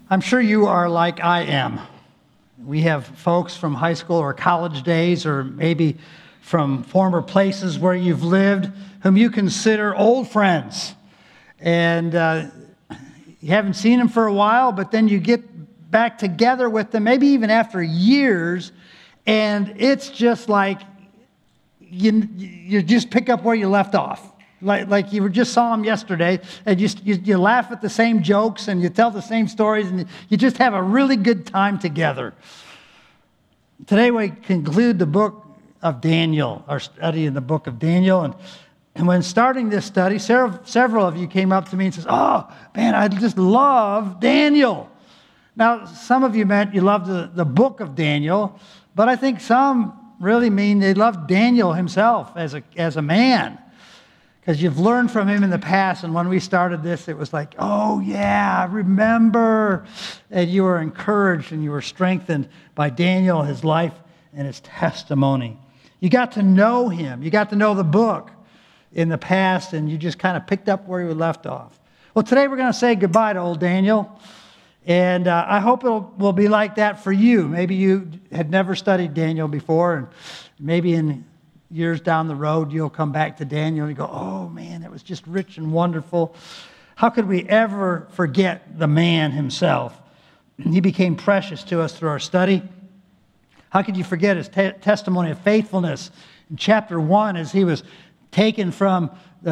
I'm sure you are like I am. We have folks from high school or college days, or maybe from former places where you've lived, whom you consider old friends. And you haven't seen them for a while, but then you get back together with them, maybe even after years, and it's just like you just pick up where you left off. Like you just saw them yesterday, and you laugh at the same jokes, and you tell the same stories, and you just have a really good time together. Today we conclude the book of Daniel, our study in the book of Daniel, and when starting this study, several of you came up to me and says, "Oh, man, I just love Daniel." Now, some of you meant you loved the book of Daniel, but I think some really mean they loved Daniel himself as a man. Because you've learned from him in the past, and when we started this, it was like, oh yeah, I remember. And you were encouraged and you were strengthened by Daniel, his life, and his testimony. You got to know him. You got to know the book in the past, and you just kind of picked up where you left off. Well, today we're going to say goodbye to old Daniel, and I hope it will be like that for you. Maybe you had never studied Daniel before, and maybe in years down the road, you'll come back to Daniel and you go, oh man, it was just rich and wonderful. How could we ever forget the man himself? He became precious to us through our study. How could you forget his testimony of faithfulness in chapter 1 as he was taken from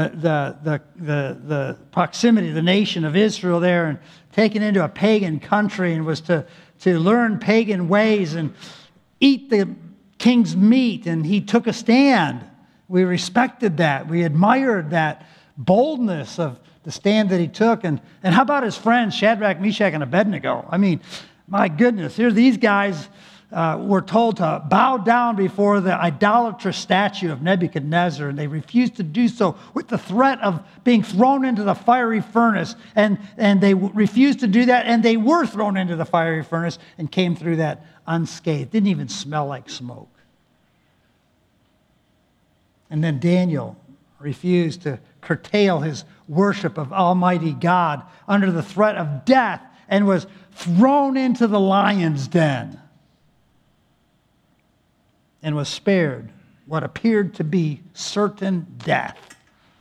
the proximity of the nation of Israel there and taken into a pagan country and was to learn pagan ways and eat the king's meat, and he took a stand. We respected that. We admired that boldness of the stand that he took. And how about his friends, Shadrach, Meshach, and Abednego? I mean, my goodness, here these guys were told to bow down before the idolatrous statue of Nebuchadnezzar, and they refused to do so with the threat of being thrown into the fiery furnace. And they refused to do that, and they were thrown into the fiery furnace and came through that unscathed. Didn't even smell like smoke. And then Daniel refused to curtail his worship of Almighty God under the threat of death and was thrown into the lion's den and was spared what appeared to be certain death.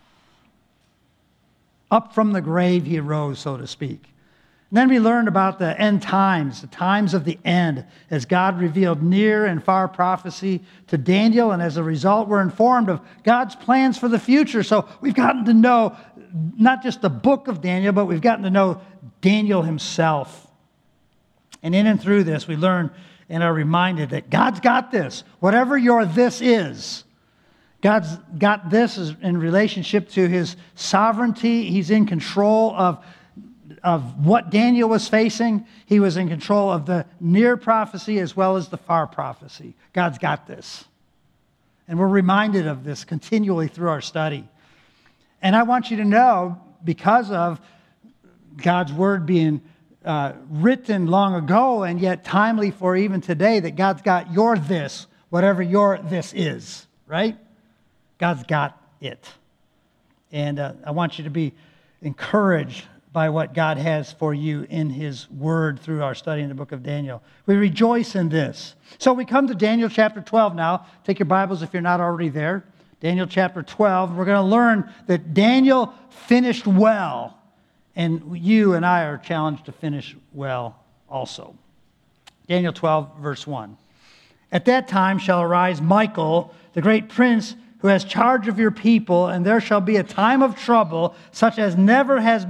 Up from the grave he arose, so to speak. And then we learned about the end times, the times of the end, as God revealed near and far prophecy to Daniel, and as a result, we're informed of God's plans for the future. So we've gotten to know not just the book of Daniel, but we've gotten to know Daniel himself. And in and through this, we learn and are reminded that God's got this. Whatever your this is, God's got this in relationship to his sovereignty. He's in control of what Daniel was facing. He was in control of the near prophecy as well as the far prophecy. God's got this. And we're reminded of this continually through our study. And I want you to know, because of God's word being written long ago and yet timely for even today, that God's got your this, whatever your this is, right? God's got it. And I want you to be encouraged by what God has for you in his word through our study in the book of Daniel. We rejoice in this. So we come to Daniel chapter 12 now. Take your Bibles if you're not already there. Daniel chapter 12. We're going to learn that Daniel finished well, and you and I are challenged to finish well also. Daniel 12, verse 1. At that time shall arise Michael, the great prince, who has charge of your people, and there shall be a time of trouble such as has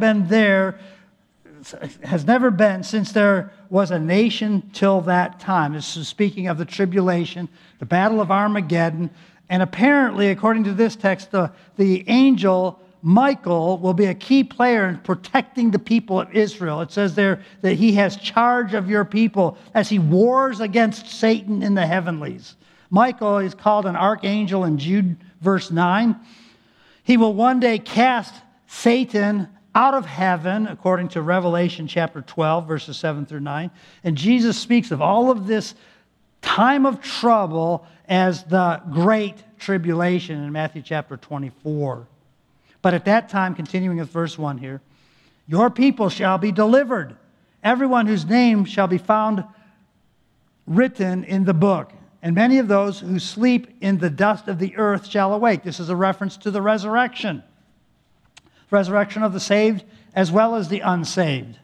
never been since there was a nation till that time. This is speaking of the tribulation, the battle of Armageddon, and apparently, according to this text, the angel Michael will be a key player in protecting the people of Israel. It says there that he has charge of your people as he wars against Satan in the heavenlies. Michael is called an archangel in Jude verse 9. He will one day cast Satan out of heaven, according to Revelation chapter 12, verses 7 through 9. And Jesus speaks of all of this time of trouble as the great tribulation in Matthew chapter 24. But at that time, continuing with verse 1 here, your people shall be delivered, everyone whose name shall be found written in the book. And many of those who sleep in the dust of the earth shall awake. This is a reference to the resurrection. Resurrection of the saved as well as the unsaved.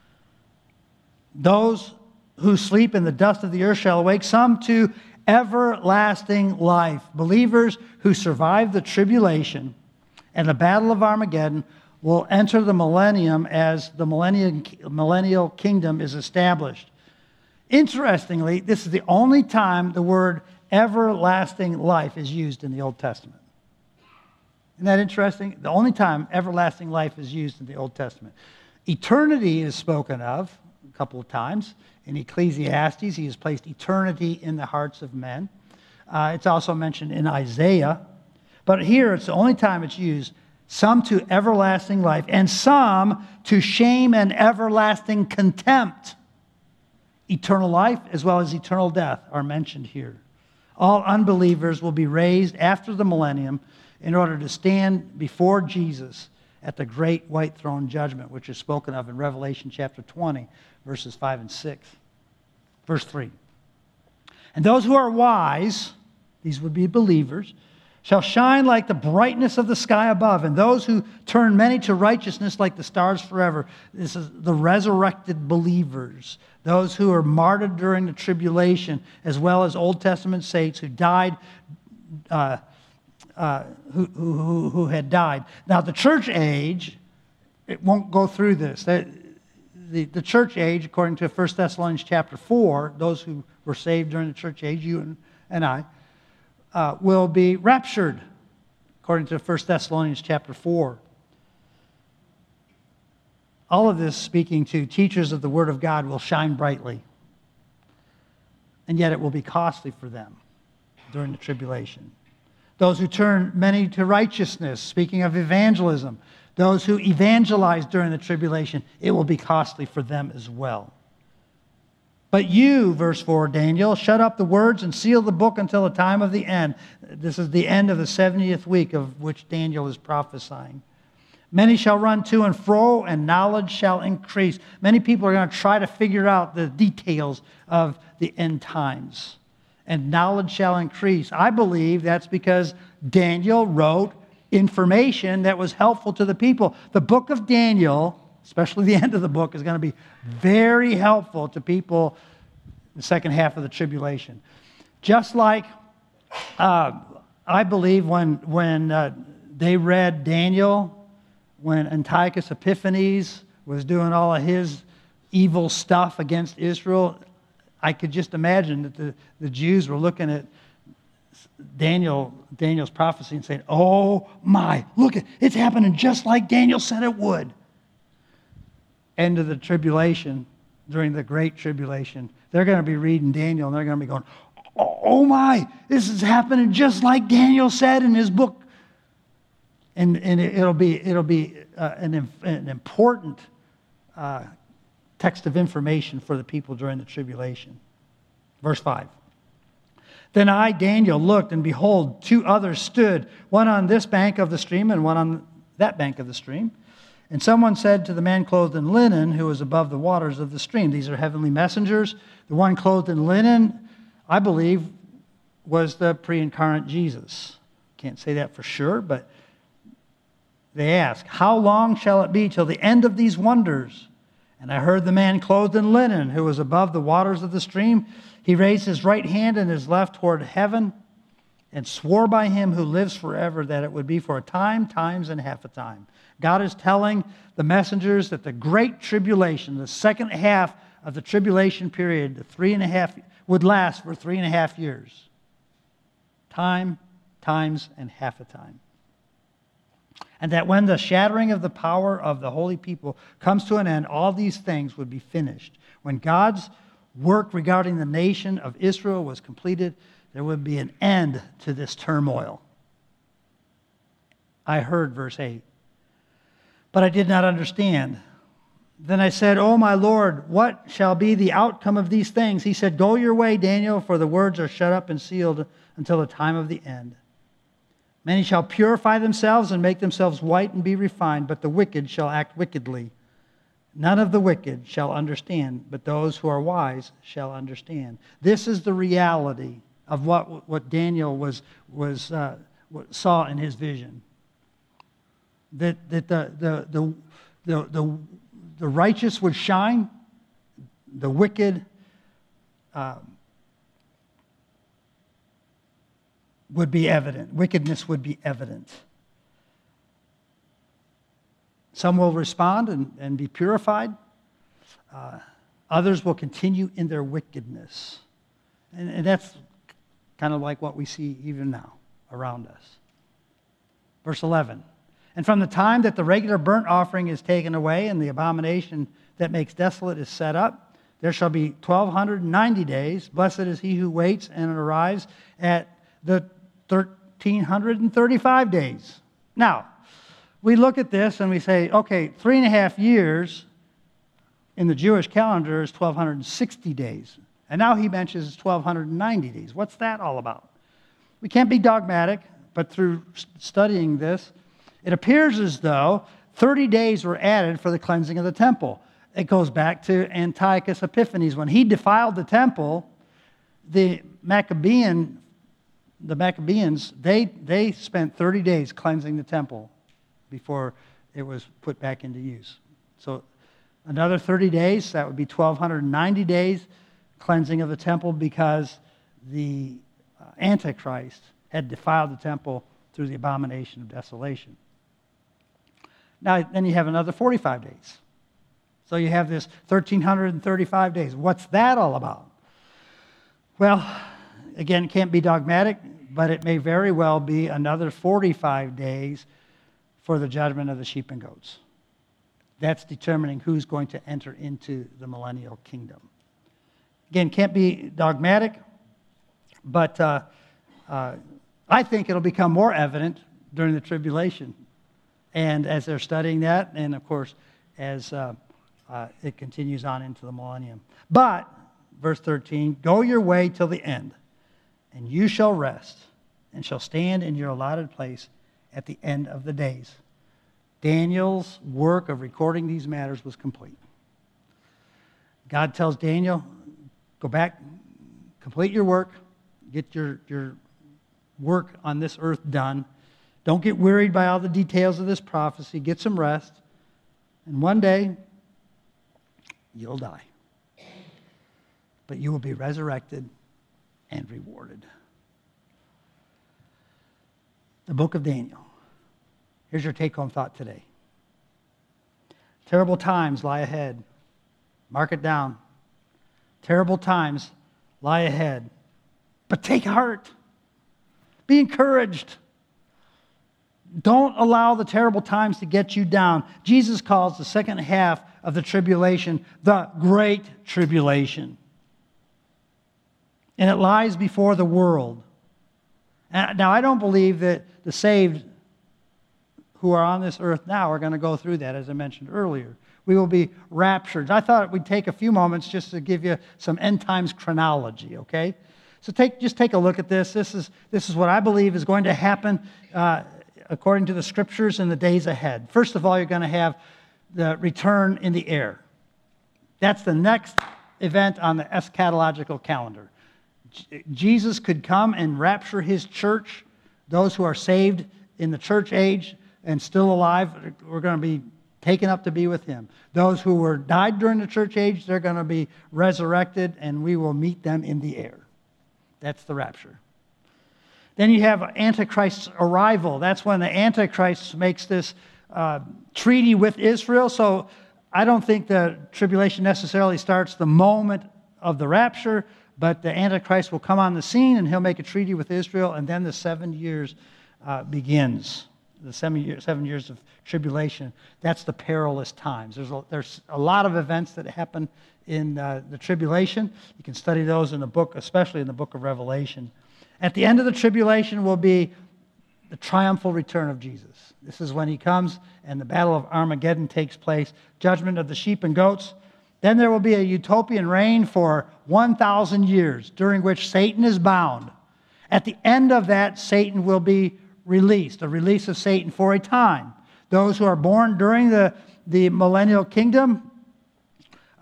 Those who sleep in the dust of the earth shall awake, some to everlasting life. Believers who survive the tribulation and the battle of Armageddon will enter the millennium as the millennial kingdom is established. Interestingly, this is the only time the word everlasting life is used in the Old Testament. Isn't that interesting? The only time everlasting life is used in the Old Testament. Eternity is spoken of a couple of times. In Ecclesiastes, he has placed eternity in the hearts of men. It's also mentioned in Isaiah. But here, it's the only time it's used. Some to everlasting life, and some to shame and everlasting contempt. Eternal life as well as eternal death are mentioned here. All unbelievers will be raised after the millennium in order to stand before Jesus at the great white throne judgment, which is spoken of in Revelation chapter 20, verses 5 and 6. Verse 3. And those who are wise, these would be believers, shall shine like the brightness of the sky above, and those who turn many to righteousness like the stars forever. This is the resurrected believers, those who are martyred during the tribulation, as well as Old Testament saints who died, who had died. Now, the church age, it won't go through this. The church age, according to 1 Thessalonians chapter 4, those who were saved during the church age, you and I, will be raptured, according to 1 Thessalonians chapter 4. All of this, speaking to teachers of the Word of God, will shine brightly. And yet it will be costly for them during the tribulation. Those who turn many to righteousness, speaking of evangelism, those who evangelize during the tribulation, it will be costly for them as well. But you, verse 4, Daniel, shut up the words and seal the book until the time of the end. This is the end of the 70th week of which Daniel is prophesying. Many shall run to and fro, and knowledge shall increase. Many people are going to try to figure out the details of the end times. And knowledge shall increase. I believe that's because Daniel wrote information that was helpful to the people. The book of Daniel, especially the end of the book, is going to be very helpful to people in the second half of the tribulation. Just like I believe when they read Daniel, when Antiochus Epiphanes was doing all of his evil stuff against Israel, I could just imagine that the Jews were looking at Daniel's prophecy and saying, oh my, look, it's happening just like Daniel said it would. End of the tribulation, during the great tribulation, they're going to be reading Daniel and they're going to be going, oh my, this is happening just like Daniel said in his book. And it'll be an important text of information for the people during the tribulation. Verse 5. Then I, Daniel, looked, and behold, two others stood, one on this bank of the stream and one on that bank of the stream. And someone said to the man clothed in linen who was above the waters of the stream, these are heavenly messengers. The one clothed in linen, I believe, was the pre-incarnate Jesus. Can't say that for sure, but they ask, how long shall it be till the end of these wonders? And I heard the man clothed in linen who was above the waters of the stream. He raised his right hand and his left toward heaven and swore by him who lives forever that it would be for a time, times, and half a time. God is telling the messengers that the great tribulation, the second half of the tribulation period, the 3.5, would last for 3.5 years. Time, times, and half a time. And that when the shattering of the power of the holy people comes to an end, all these things would be finished. When God's work regarding the nation of Israel was completed, there would be an end to this turmoil. I heard verse 8, but I did not understand. Then I said, oh my Lord, what shall be the outcome of these things? He said, go your way, Daniel, for the words are shut up and sealed until the time of the end. Many shall purify themselves and make themselves white and be refined, but the wicked shall act wickedly. None of the wicked shall understand, but those who are wise shall understand. This is the reality of what Daniel saw in his vision. That the righteous would shine, the wicked would be evident. Wickedness would be evident. Some will respond and be purified. Others will continue in their wickedness. And that's kind of like what we see even now around us. Verse 11. And from the time that the regular burnt offering is taken away and the abomination that makes desolate is set up, there shall be 1,290 days. Blessed is he who waits and arrives at the 1,335 days. Now, we look at this and we say, okay, 3.5 years in the Jewish calendar is 1,260 days. And now he mentions 1,290 days. What's that all about? We can't be dogmatic, but through studying this, it appears as though 30 days were added for the cleansing of the temple. It goes back to Antiochus Epiphanes. When he defiled the temple, the Maccabeans, they spent 30 days cleansing the temple before it was put back into use. So another 30 days, that would be 1,290 days cleansing of the temple because the Antichrist had defiled the temple through the abomination of desolation. Now, then you have another 45 days. So you have this 1,335 days. What's that all about? Well, again, it can't be dogmatic, but it may very well be another 45 days for the judgment of the sheep and goats. That's determining who's going to enter into the millennial kingdom. Again, can't be dogmatic, but I think it'll become more evident during the tribulation. And as they're studying that, and of course, as it continues on into the millennium. But, verse 13, go your way till the end, and you shall rest, and shall stand in your allotted place at the end of the days. Daniel's work of recording these matters was complete. God tells Daniel, go back, complete your work, get your work on this earth done. Don't get worried by all the details of this prophecy. Get some rest. And one day, you'll die. But you will be resurrected and rewarded. The book of Daniel. Here's your take-home thought today. Terrible times lie ahead. Mark it down. Terrible times lie ahead. But take heart. Be encouraged. Don't allow the terrible times to get you down. Jesus calls the second half of the tribulation the Great Tribulation. And it lies before the world. Now, I don't believe that the saved who are on this earth now are going to go through that, as I mentioned earlier. We will be raptured. I thought we'd take a few moments just to give you some end times chronology, okay? So just take a look at this. This is what I believe is going to happen according to the Scriptures in the days ahead. First of all, you're going to have the return in the air. That's the next event on the eschatological calendar. Jesus could come and rapture his church. Those who are saved in the church age and still alive, we're going to be taken up to be with him. Those who were died during the church age, they're going to be resurrected, and we will meet them in the air. That's the rapture. Then you have Antichrist's arrival. That's when the Antichrist makes this treaty with Israel. So I don't think the tribulation necessarily starts the moment of the rapture, but the Antichrist will come on the scene and he'll make a treaty with Israel, and then the 7 years begins. The 7 years of tribulation. That's the perilous times. There's a lot of events that happen in the tribulation. You can study those in the book, especially in the book of Revelation. At the end of the tribulation will be the triumphal return of Jesus. This is when he comes and the battle of Armageddon takes place, judgment of the sheep and goats. Then there will be a utopian reign for 1,000 years, during which Satan is bound. At the end of that, Satan will be released, a release of Satan for a time. Those who are born during the millennial kingdom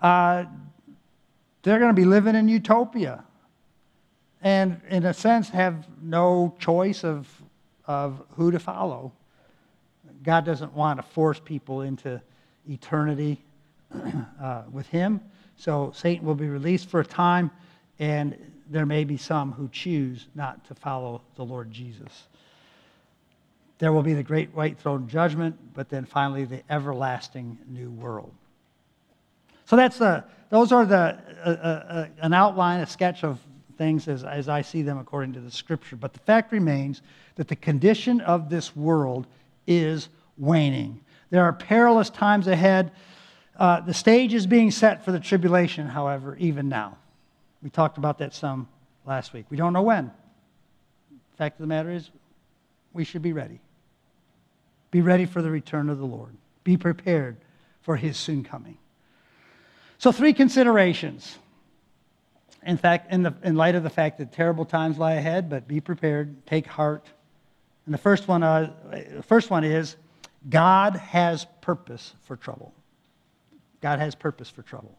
they're going to be living in utopia. And in a sense, have no choice of who to follow. God doesn't want to force people into eternity with him. So Satan will be released for a time, and there may be some who choose not to follow the Lord Jesus. There will be the great white throne judgment, but then finally the everlasting new world. So those are an outline, a sketch of things as I see them according to the Scripture. But the fact remains that the condition of this world is waning. There are perilous times ahead. The stage is being set for the tribulation, however, even now. We talked about that some last week. We don't know when. The fact of the matter is, we should be ready. Be ready for the return of the Lord. Be prepared for his soon coming. So 3 considerations. In fact, in light of the fact that terrible times lie ahead, but be prepared, take heart. And the first one is, God has purpose for trouble. God has purpose for trouble.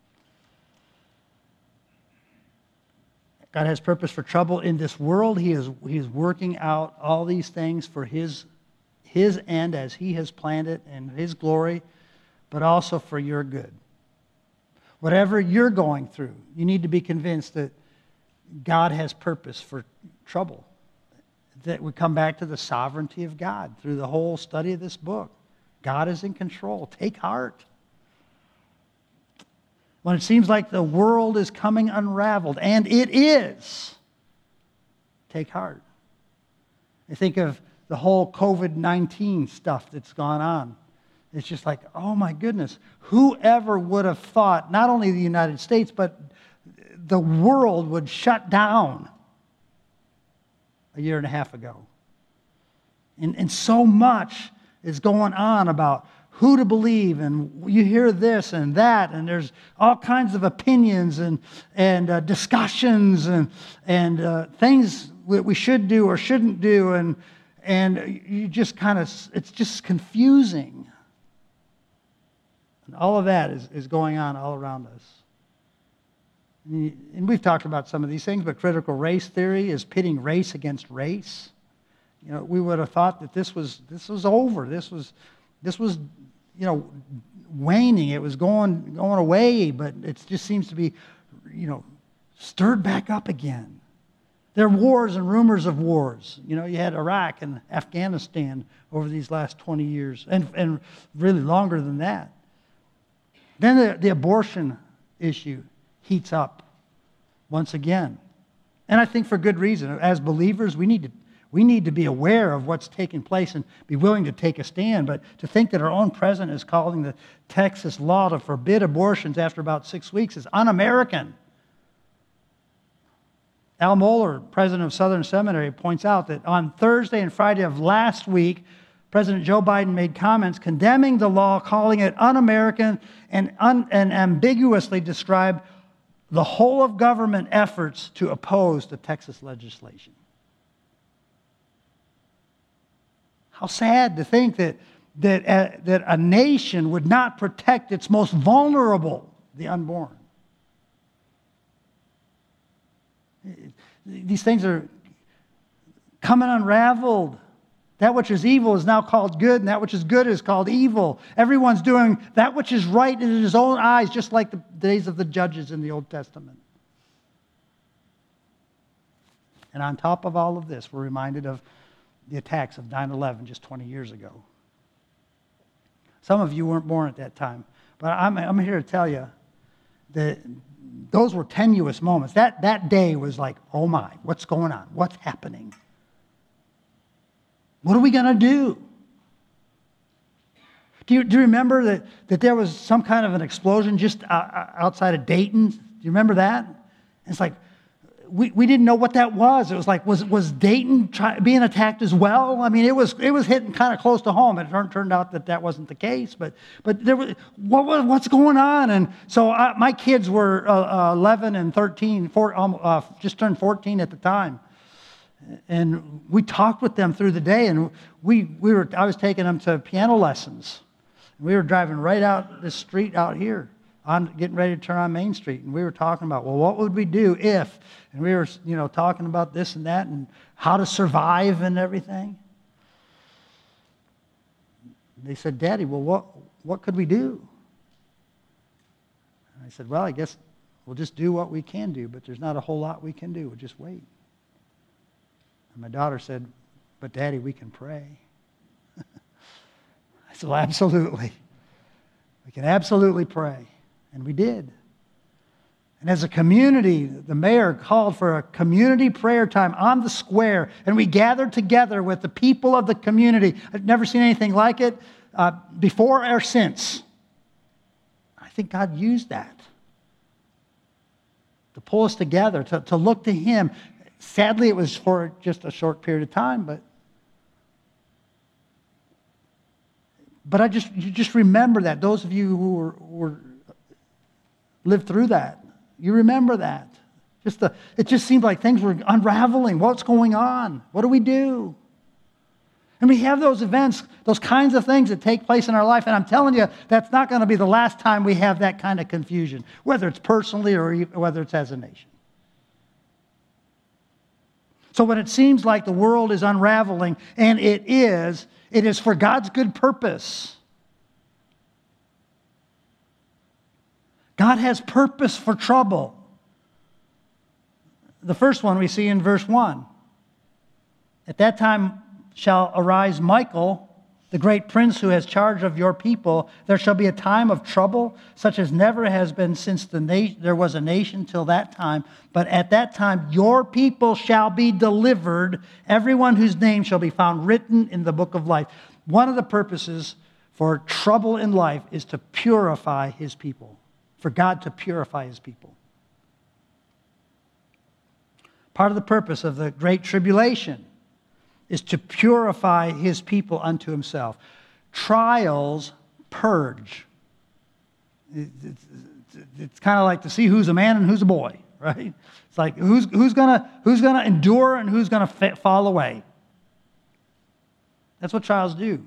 God has purpose for trouble in this world. He is working out all these things for his end as he has planned it and his glory, but also for your good. Whatever you're going through, you need to be convinced that God has purpose for trouble. That we come back to the sovereignty of God through the whole study of this book. God is in control. Take heart. When it seems like the world is coming unraveled, and it is, take heart. I think of the whole COVID-19 stuff that's gone on. It's just like, oh my goodness, whoever would have thought not only the United States, but the world would shut down a year and a half ago. And so much is going on about who to believe, and you hear this and that, and there's all kinds of opinions and discussions and things that we should do or shouldn't do, and you just kind of, it's just confusing. And all of that is going on all around us. And we've talked about some of these things, but critical race theory is pitting race against race. You know, we would have thought that this was over. This was waning. It was going away, but it just seems to be, stirred back up again. There are wars and rumors of wars. You had Iraq and Afghanistan over these last 20 years, and really longer than that. Then the abortion issue heats up once again. And I think for good reason. As believers, we need to be aware of what's taking place and be willing to take a stand. But to think that our own president is calling the Texas law to forbid abortions after about 6 weeks is un-American. Al Mohler, president of Southern Seminary, points out that on Thursday and Friday of last week, President Joe Biden made comments condemning the law, calling it un-American, and ambiguously described the whole of government efforts to oppose the Texas legislation. How sad to think that a nation would not protect its most vulnerable, the unborn. These things are coming unraveled. That which is evil is now called good, and that which is good is called evil. Everyone's doing that which is right in his own eyes, just like the days of the judges in the Old Testament. And on top of all of this, we're reminded of the attacks of 9/11 just 20 years ago. Some of you weren't born at that time, but I'm here to tell you that those were tenuous moments. That day was like, oh my, what's going on? What's happening? What are we going to do? Do you remember that there was some kind of an explosion just outside of Dayton? Do you remember that? It's like, we didn't know what that was. It was like, was Dayton being attacked as well? I mean, it was hitting kind of close to home. It turned out that wasn't the case. But there was, what's going on? And so my kids were 11 and 13, just turned 14 at the time. And we talked with them through the day, and I was taking them to piano lessons. We were driving right out the street out here on getting ready to turn on Main Street, and we were talking about, well, what would we do if? And we were, talking about this and that and how to survive and everything. They said, Daddy, well, what could we do? And I said, well, I guess we'll just do what we can do, but there's not a whole lot we can do. We'll just wait. And my daughter said, but Daddy, we can pray. I said, well, absolutely. We can absolutely pray. And we did. And as a community, the mayor called for a community prayer time on the square, and we gathered together with the people of the community. I've never seen anything like it before or since. I think God used that to pull us together, to look to Him. Sadly, it was for just a short period of time, but you just remember that. Those of you who lived through that, you remember that. It just seemed like things were unraveling. What's going on? What do we do? And we have those events, those kinds of things that take place in our life, and I'm telling you, that's not going to be the last time we have that kind of confusion, whether it's personally or whether it's as a nation. So when it seems like the world is unraveling, and it is for God's good purpose. God has purpose for trouble. The first one we see in verse 1. At that time shall arise Michael, the great prince who has charge of your people. There shall be a time of trouble, such as never has been since there was a nation till that time. But at that time your people shall be delivered, everyone whose name shall be found written in the book of life. One of the purposes for trouble in life is to purify His people, for God to purify His people. Part of the purpose of the Great Tribulation is to purify His people unto Himself. Trials purge. It's kind of like to see who's a man and who's a boy, right? It's like who's gonna endure and who's gonna fall away. That's what trials do.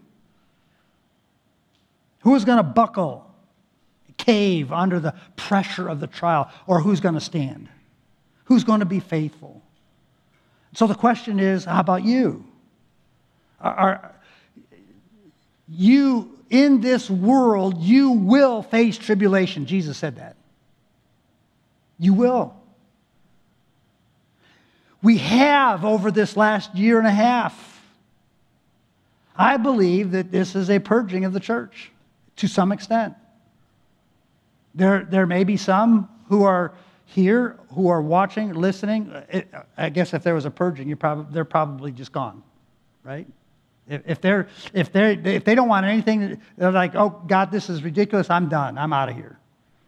Who is going to buckle, cave under the pressure of the trial, or who's going to stand? Who's going to be faithful? So the question is, how about you? Are you, in this world, you will face tribulation. Jesus said that. You will. We have over this last year and a half. I believe that this is a purging of the church to some extent. There may be some who are here, who are watching, listening. I guess if there was a purging, they're probably just gone, right? If they don't want anything, they're like, oh God, this is ridiculous. I'm done. I'm out of here.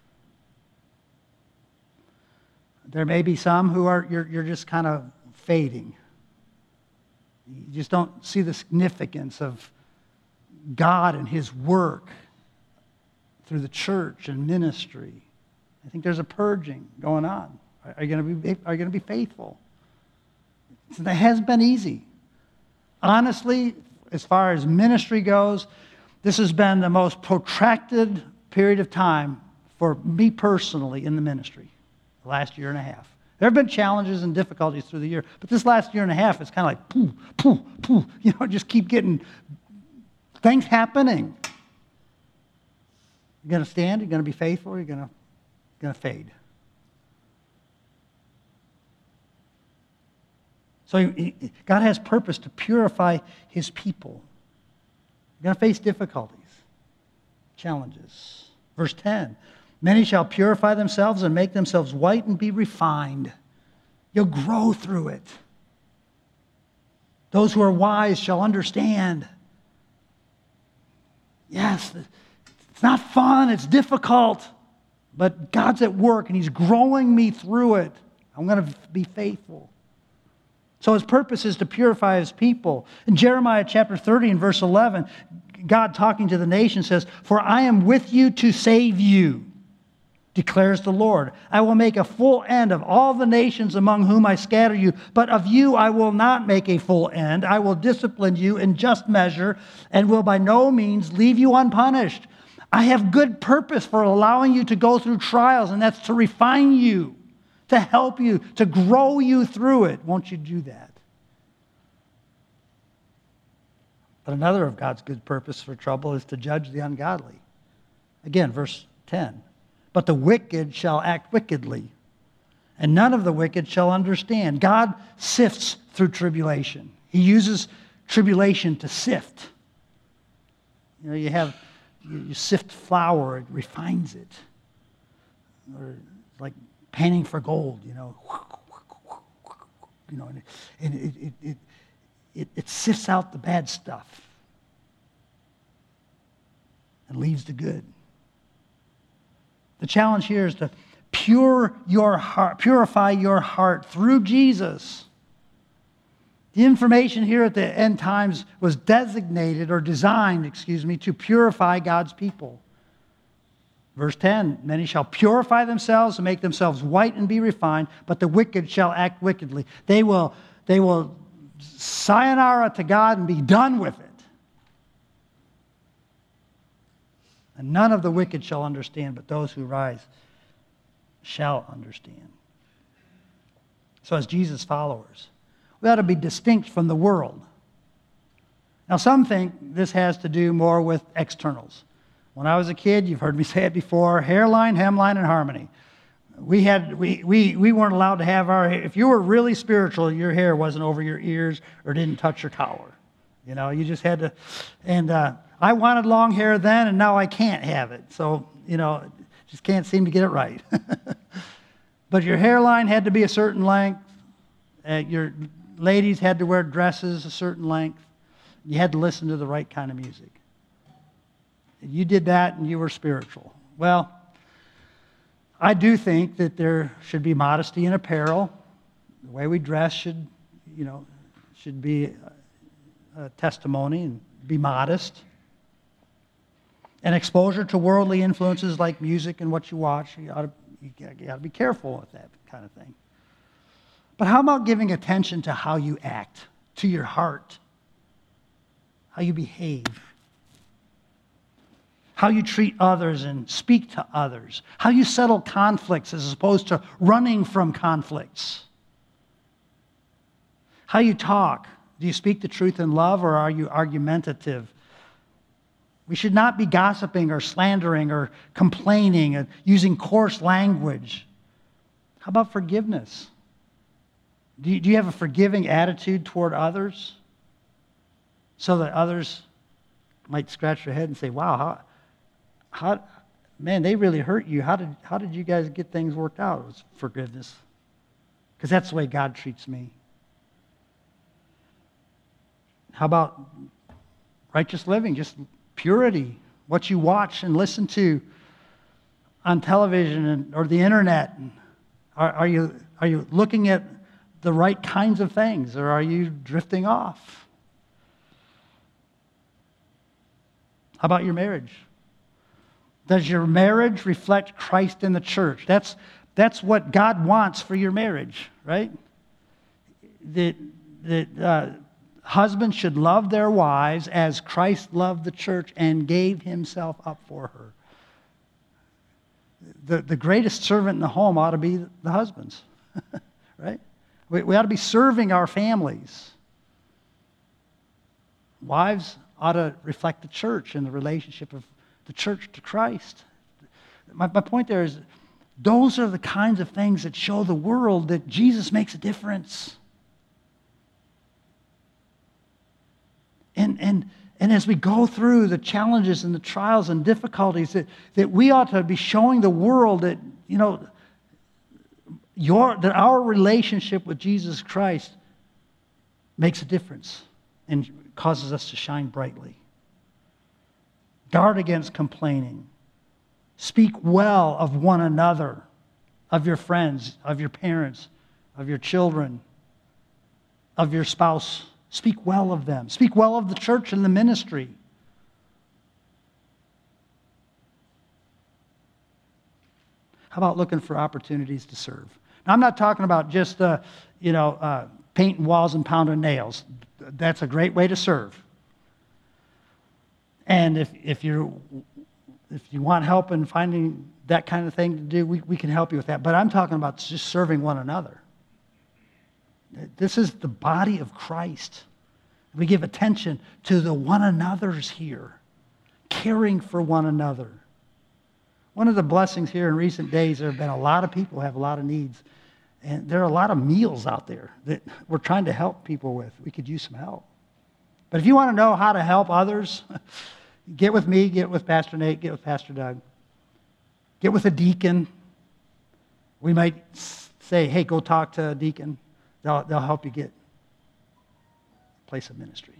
There may be some who are you're just kind of fading. You just don't see the significance of God and His work through the church and ministry. I think there's a purging going on. Are you going to be faithful? So that hasn't been easy. Honestly, as far as ministry goes, this has been the most protracted period of time for me personally in the ministry, the last year and a half. There have been challenges and difficulties through the year, but this last year and a half, it's kind of like, poof, poof, poof. Just keep getting things happening. You're going to stand, you're going to be faithful, or you're going to fade. So God has purpose to purify His people. You're going to face difficulties, challenges. Verse 10. Many shall purify themselves and make themselves white and be refined. You'll grow through it. Those who are wise shall understand. Yes, it's not fun, it's difficult, but God's at work and He's growing me through it. I'm going to be faithful. So His purpose is to purify His people. In Jeremiah chapter 30 and verse 11, God talking to the nation says, "For I am with you to save you, declares the Lord. I will make a full end of all the nations among whom I scatter you, but of you I will not make a full end. I will discipline you in just measure and will by no means leave you unpunished. I have good purpose for allowing you to go through trials, and that's to refine you, to help you, to grow you through it. Won't you do that? But another of God's good purpose for trouble is to judge the ungodly. Again, verse 10. But the wicked shall act wickedly, and none of the wicked shall understand. God sifts through tribulation. He uses tribulation to sift. You know, you sift flour, it refines it. Or like panning for gold, you know. You know, and it sifts out the bad stuff and leaves the good. The challenge here is to purify your heart through Jesus. The information here at the end times was designed, to purify God's people. Verse 10, many shall purify themselves and make themselves white and be refined, but the wicked shall act wickedly. They will sayonara to God and be done with it. And none of the wicked shall understand, but those who rise shall understand. So as Jesus' followers, we ought to be distinct from the world. Now some think this has to do more with externals. When I was a kid, you've heard me say it before, hairline, hemline, and harmony. We weren't allowed to have our hair. If you were really spiritual, your hair wasn't over your ears or didn't touch your collar. You know, you just had to, and I wanted long hair then, and now I can't have it. So, you know, just can't seem to get it right. But your hairline had to be a certain length. Your ladies had to wear dresses a certain length. You had to listen to the right kind of music. You did that, and you were spiritual. Well, I do think that there should be modesty in apparel. The way we dress should be a testimony and be modest. And exposure to worldly influences like music and what you watch, you got to be careful with that kind of thing. But how about giving attention to how you act, to your heart, how you behave, how you treat others and speak to others, how you settle conflicts as opposed to running from conflicts, how you talk. Do you speak the truth in love, or are you argumentative? We should not be gossiping or slandering or complaining and using coarse language. How about forgiveness? Do you have a forgiving attitude toward others so that others might scratch their head and say, wow, man, they really hurt you. How did you guys get things worked out? It was forgiveness. Because that's the way God treats me. How about righteous living? Just purity. What you watch and listen to on television or the internet. Are you looking at the right kinds of things, or are you drifting off? How about your marriage? Does your marriage reflect Christ in the church? That's what God wants for your marriage, right? That husbands should love their wives as Christ loved the church and gave himself up for her. The greatest servant in the home ought to be the husbands, right? We ought to be serving our families. Wives ought to reflect the church and the relationship of the church to Christ. My point there is, those are the kinds of things that show the world that Jesus makes a difference. And as we go through the challenges and the trials and difficulties, that we ought to be showing the world that, that our relationship with Jesus Christ makes a difference and causes us to shine brightly. Guard against complaining. Speak well of one another, of your friends, of your parents, of your children, of your spouse. Speak well of them. Speak well of the church and the ministry. How about looking for opportunities to serve? Now, I'm not talking about just, painting walls and pounding nails. That's a great way to serve. And if you're if you want help in finding that kind of thing to do, we can help you with that. But I'm talking about just serving one another. This is the body of Christ. We give attention to the one another's here, caring for one another. One of the blessings here in recent days, there have been a lot of people who have a lot of needs. And there are a lot of meals out there that we're trying to help people with. We could use some help. But if you want to know how to help others, get with me, get with Pastor Nate, get with Pastor Doug. Get with a deacon. We might say, hey, go talk to a deacon. They'll help you get a place of ministry.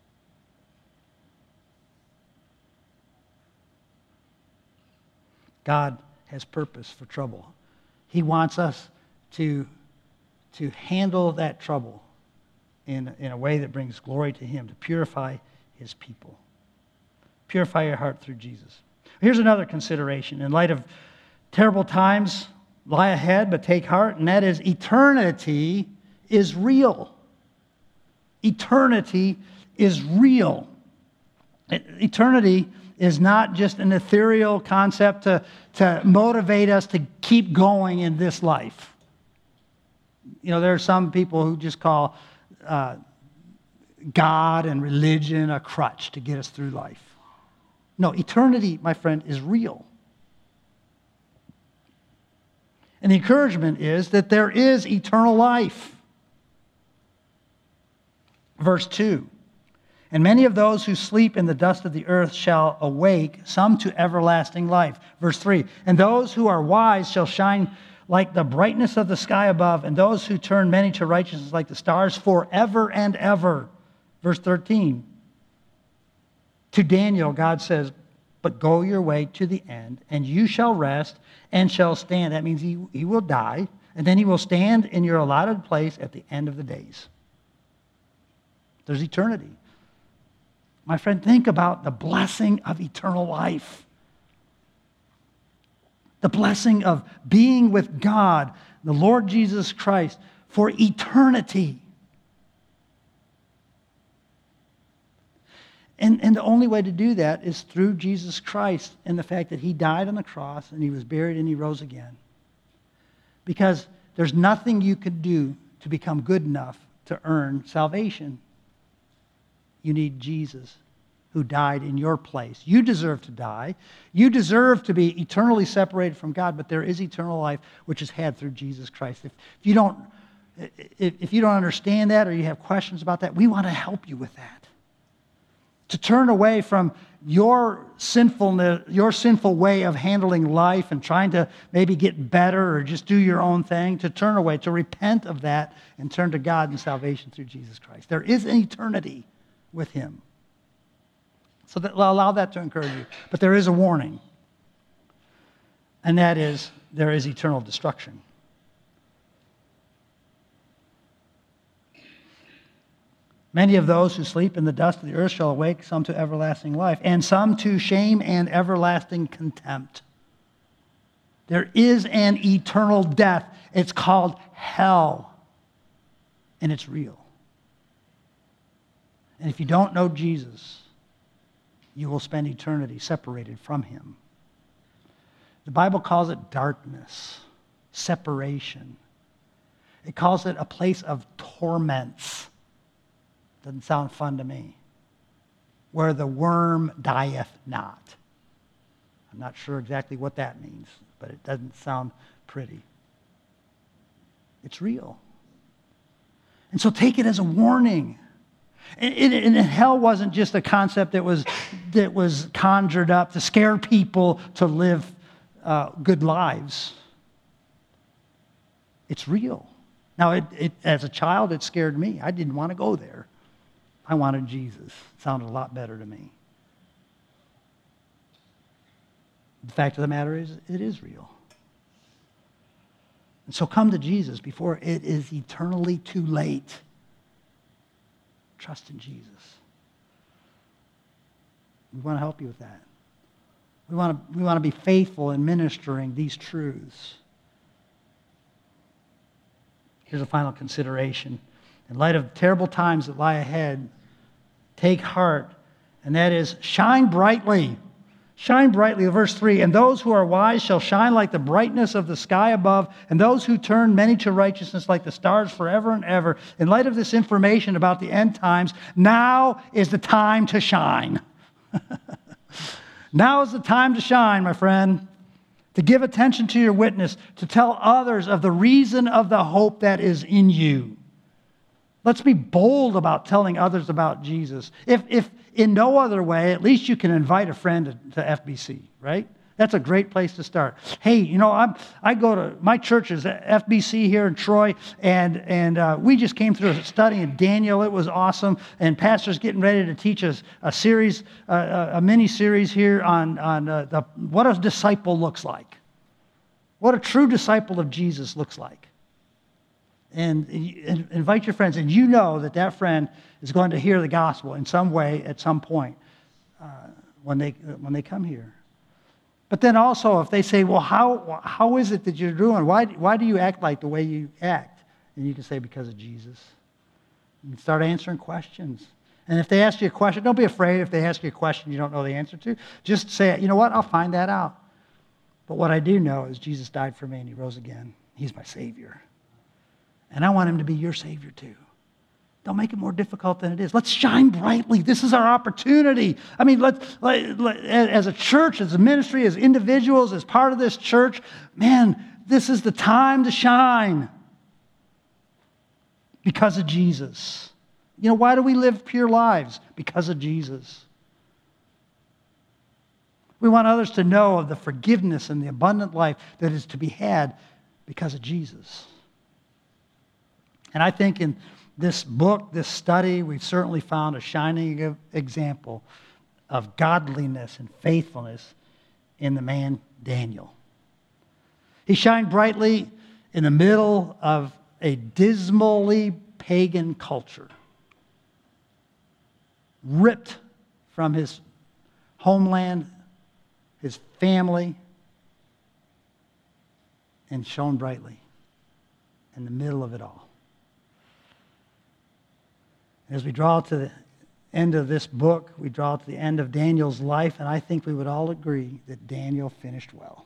God has purpose for trouble. He wants us to handle that trouble in a way that brings glory to Him, to purify His people. Purify your heart through Jesus. Here's another consideration. In light of terrible times lie ahead, but take heart, and that is eternity is real. Eternity is real. Eternity is not just an ethereal concept to motivate us to keep going in this life. You know, there are some people who just call God and religion a crutch to get us through life. No, eternity, my friend, is real. And the encouragement is that there is eternal life. Verse 2, and many of those who sleep in the dust of the earth shall awake, some to everlasting life. Verse 3, and those who are wise shall shine like the brightness of the sky above, and those who turn many to righteousness like the stars forever and ever. Verse 13, to Daniel, God says, but go your way to the end, and you shall rest and shall stand. That means he will die, and then he will stand in your allotted place at the end of the days. There's eternity. My friend, think about the blessing of eternal life. The blessing of being with God, the Lord Jesus Christ, for eternity. And the only way to do that is through Jesus Christ and the fact that He died on the cross and He was buried and He rose again. Because there's nothing you could do to become good enough to earn salvation. You need Jesus, who died in your place. You deserve to die. You deserve to be eternally separated from God, but there is eternal life which is had through Jesus Christ. If you don't understand that or you have questions about that, we want to help you with that. To turn away from your sinfulness, your sinful way of handling life and trying to maybe get better or just do your own thing, to turn away, to repent of that and turn to God and salvation through Jesus Christ. There is an eternity with Him. So allow that to encourage you. But there is a warning. And that is, there is eternal destruction. Many of those who sleep in the dust of the earth shall awake, some to everlasting life, and some to shame and everlasting contempt. There is an eternal death. It's called hell. And it's real. And if you don't know Jesus, you will spend eternity separated from Him. The Bible calls it darkness, separation. It calls it a place of torments. Doesn't sound fun to me. Where the worm dieth not. I'm not sure exactly what that means, but it doesn't sound pretty. It's real. And so take it as a warning. And hell wasn't just a concept that was conjured up to scare people to live good lives. It's real. Now, as a child, it scared me. I didn't want to go there. I wanted Jesus. It sounded a lot better to me. The fact of the matter is, it is real. And so come to Jesus before it is eternally too late. Trust in Jesus. We want to help you with that. We want to be faithful in ministering these truths. Here's a final consideration. In light of terrible times that lie ahead, take heart, and that is shine brightly. Shine brightly, verse 3, and those who are wise shall shine like the brightness of the sky above, and those who turn many to righteousness like the stars forever and ever. In light of this information about the end times, now is the time to shine. Now is the time to shine, my friend, to give attention to your witness, to tell others of the reason of the hope that is in you. Let's be bold about telling others about Jesus. If in no other way, at least you can invite a friend to FBC, right? That's a great place to start. Hey, you know, I go to, my church is FBC here in Troy, and we just came through a study in Daniel. It was awesome, and Pastor's getting ready to teach us a series, a mini-series here on what a disciple looks like, what a true disciple of Jesus looks like. And invite your friends, and you know that friend is going to hear the gospel in some way at some point when they come here. But then also, if they say, well, how is it that you're doing? Why do you act like the way you act? And you can say, because of Jesus. You can start answering questions. And if they ask you a question, don't be afraid if they ask you a question you don't know the answer to. Just say, you know what, I'll find that out. But what I do know is Jesus died for me and he rose again. He's my Savior. And I want him to be your Savior too. Don't make it more difficult than it is. Let's shine brightly. This is our opportunity. I mean, as a church, as a ministry, as individuals, as part of this church, man, this is the time to shine because of Jesus. You know, why do we live pure lives? Because of Jesus. We want others to know of the forgiveness and the abundant life that is to be had because of Jesus. And I think in this book, this study, we've certainly found a shining example of godliness and faithfulness in the man Daniel. He shined brightly in the middle of a dismally pagan culture, ripped from his homeland, his family, and shone brightly in the middle of it all. As we draw to the end of this book, we draw to the end of Daniel's life, and I think we would all agree that Daniel finished well.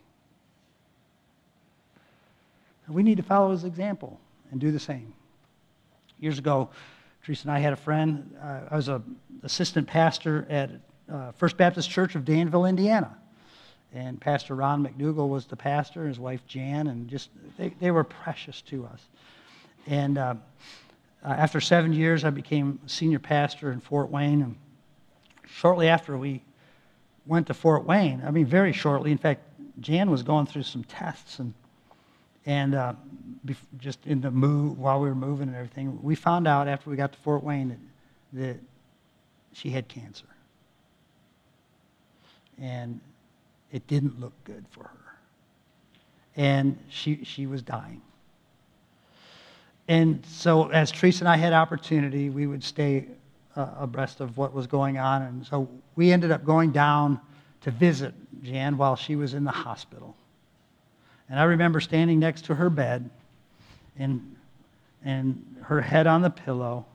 We need to follow his example and do the same. Years ago, Teresa and I had a friend. I was an assistant pastor at First Baptist Church of Danville, Indiana. And Pastor Ron McDougall was the pastor, and his wife Jan, and just they were precious to us. And after 7 years, I became senior pastor in Fort Wayne. And shortly after we went to Fort Wayne, I mean, very shortly, in fact, Jan was going through some tests and just in the move, while we were moving and everything, we found out after we got to Fort Wayne that she had cancer. And it didn't look good for her. And she was dying. And so as Teresa and I had opportunity, we would stay abreast of what was going on. And so we ended up going down to visit Jan while she was in the hospital. And I remember standing next to her bed and her head on the pillow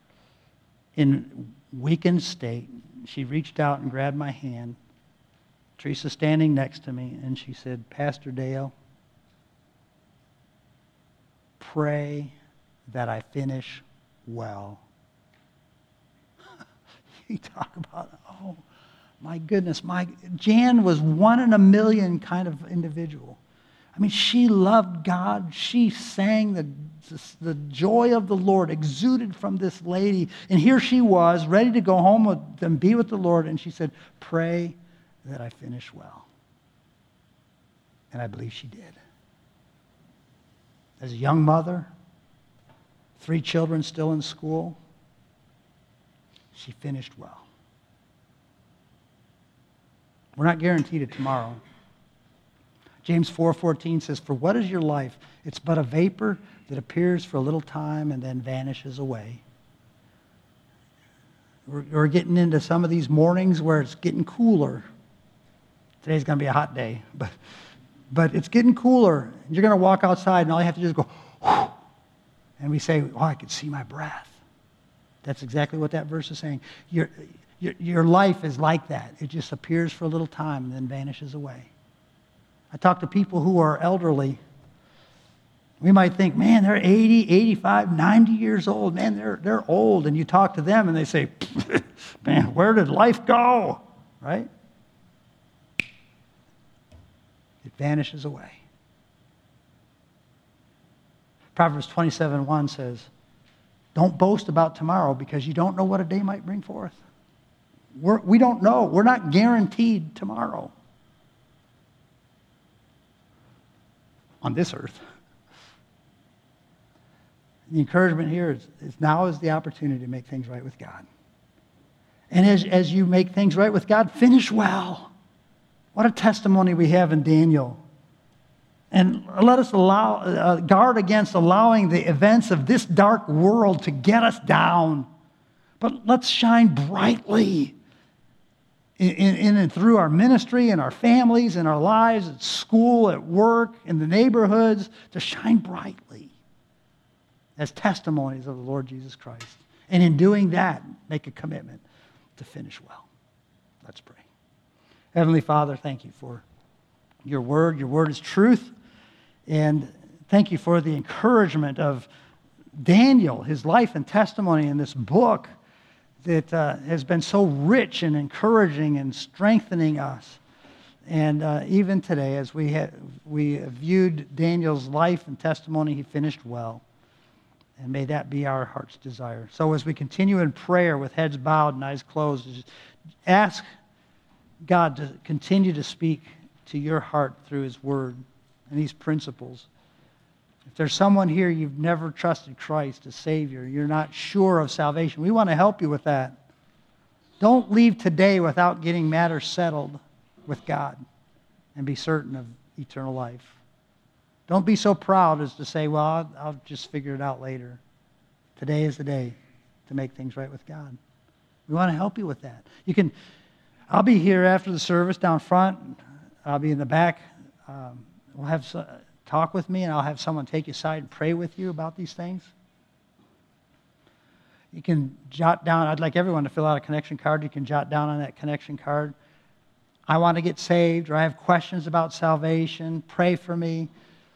in weakened state. She reached out and grabbed my hand. Teresa standing next to me, and she said, Pastor Dale, pray that I finish well. You talk about, oh, my goodness. Jan was 1 in a million kind of individual. I mean, she loved God. She sang the joy of the Lord exuded from this lady. And here she was, ready to go home with them, be with the Lord. And she said, pray that I finish well. And I believe she did. As a young mother, 3 children still in school, she finished well. We're not guaranteed it tomorrow. James 4:14 says, for what is your life? It's but a vapor that appears for a little time and then vanishes away. We're getting into some of these mornings where it's getting cooler. Today's going to be a hot day, but it's getting cooler. You're going to walk outside and all you have to do is go, whew, and we say, oh, I can see my breath. That's exactly what that verse is saying. Your life is like that. It just appears for a little time and then vanishes away. I talk to people who are elderly. We might think, man, they're 80, 85, 90 years old. Man, they're old. And you talk to them and they say, man, where did life go? Right? It vanishes away. Proverbs 27:1 says, don't boast about tomorrow because you don't know what a day might bring forth. We don't know. We're not guaranteed tomorrow on this earth. The encouragement here is now is the opportunity to make things right with God. And as you make things right with God, finish well. What a testimony we have in Daniel. And let us guard against allowing the events of this dark world to get us down. But let's shine brightly in and through our ministry and our families and our lives, at school, at work, in the neighborhoods, to shine brightly as testimonies of the Lord Jesus Christ. And in doing that, make a commitment to finish well. Let's pray. Heavenly Father, thank you for your word. Your word is truth. And thank you for the encouragement of Daniel, his life and testimony in this book that has been so rich and encouraging and strengthening us. And even today, as we viewed Daniel's life and testimony, he finished well. And may that be our heart's desire. So as we continue in prayer with heads bowed and eyes closed, just ask God to continue to speak to your heart through his word and these principles. If there's someone here you've never trusted Christ as Savior, you're not sure of salvation, we want to help you with that. Don't leave today without getting matters settled with God and be certain of eternal life. Don't be so proud as to say, well, I'll just figure it out later. Today is the day to make things right with God. We want to help you with that. I'll be here after the service down front. I'll be in the back. We'll have talk with me, and I'll have someone take you aside and pray with you about these things. You can jot down, I'd like everyone to fill out a connection card. You can jot down on that connection card, I want to get saved, or I have questions about salvation. Pray for me.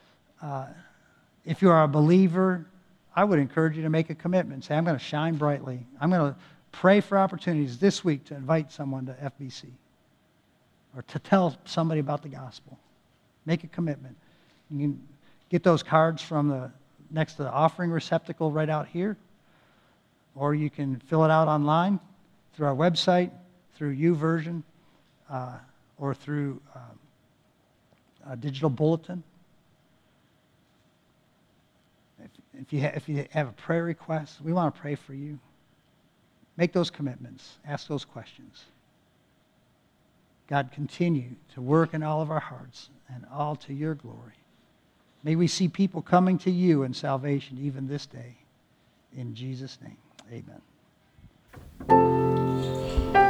If you are a believer, I would encourage you to make a commitment. Say, I'm going to shine brightly. I'm going to pray for opportunities this week to invite someone to FBC or to tell somebody about the gospel. Make a commitment. You can get those cards from next to the offering receptacle right out here, or you can fill it out online through our website, through YouVersion, or through a digital bulletin. If you have a prayer request, we want to pray for you. Make those commitments. Ask those questions. God, continue to work in all of our hearts and all to your glory. May we see people coming to you in salvation even this day. In Jesus' name, amen.